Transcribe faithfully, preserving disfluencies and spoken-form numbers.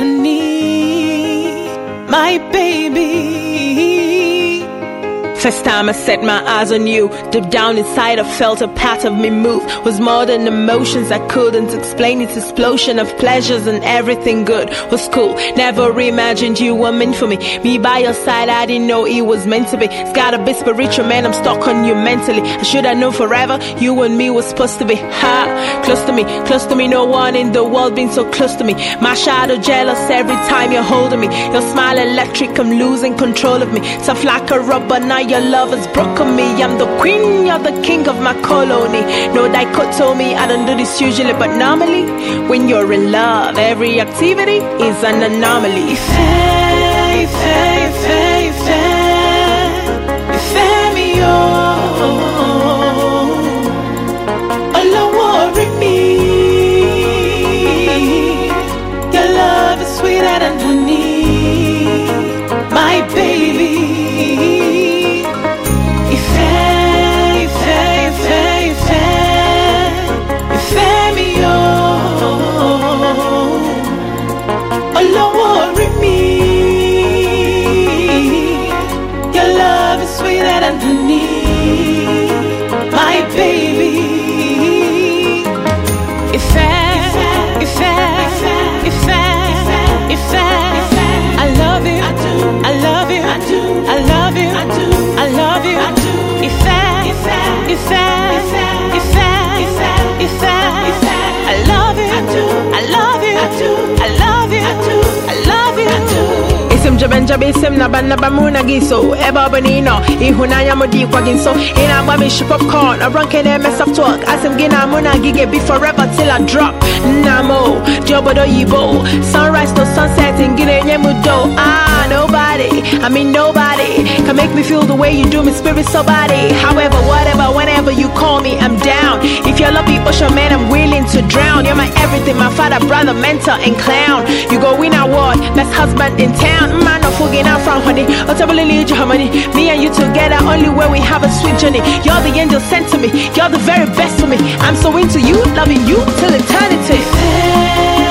honey, my baby. First time I set my eyes on you, deep down inside I felt a part of me move. Was more than emotions, I couldn't explain. Its explosion of pleasures and everything good was cool. Never imagined you were meant for me. Me by your side, I didn't know it was meant to be. It's gotta be spiritual, man, I'm stuck on you mentally. I should have known forever, you and me was supposed to be. Ha, close to me, close to me, no one in the world been so close to me. My shadow jealous every time you're holding me. Your smile electric, I'm losing control of me. Soft like a rubber, now your love has broken me. I'm the queen, you're the king of my colony. No dichotomy, I don't do this usually, but normally when you're in love, every activity is an anomaly. Ife, Ife, Ife, Ife, Ife mi yo. Don't worry me. Your love is sweeter than honey, my baby. Don't worry me. Your love is sweeter than honey, my baby. If I, if I, if I, if I, I love you, I do, I love you, I do, I love you, I do, I love you, I do. If I, if I, if I, if I, if I, if I, I love you, I do, I love you, I do, I love you, I do. Isim jabenjabe sim na ban na bamuna giso eba banino ihuna ya modi kwa ginso ina ba me ship popcorn a rank and mess of talk asim gina muna gige be forever till I drop namo jobodo yibo sunrise to sunset in gine nyemudo ah nobody I mean nobody can make me feel the way you do, me spirit so body. However, whatever, whenever you call me, I'm down. If you're lucky, ocean man, I'm willing to drown. You're my everything, my father, brother, mentor, and clown. You go win award, best husband in town. Man, no fucking out from honey. I'll tell you harmony. Me and you together, only when we have a sweet journey. You're the angel sent to me. You're the very best for me. I'm so into you, loving you till eternity.